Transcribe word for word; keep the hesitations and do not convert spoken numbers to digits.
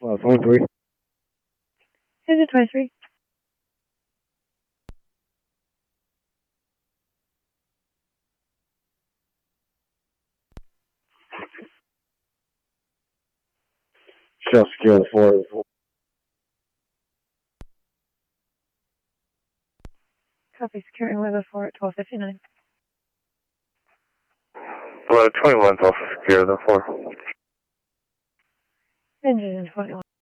Well, twenty-three. Is it twenty-three? Shell secure the four. Copy, securing weather for at twelve fifty-nine. Well, twenty-one's also secure the four. Engine twenty-one.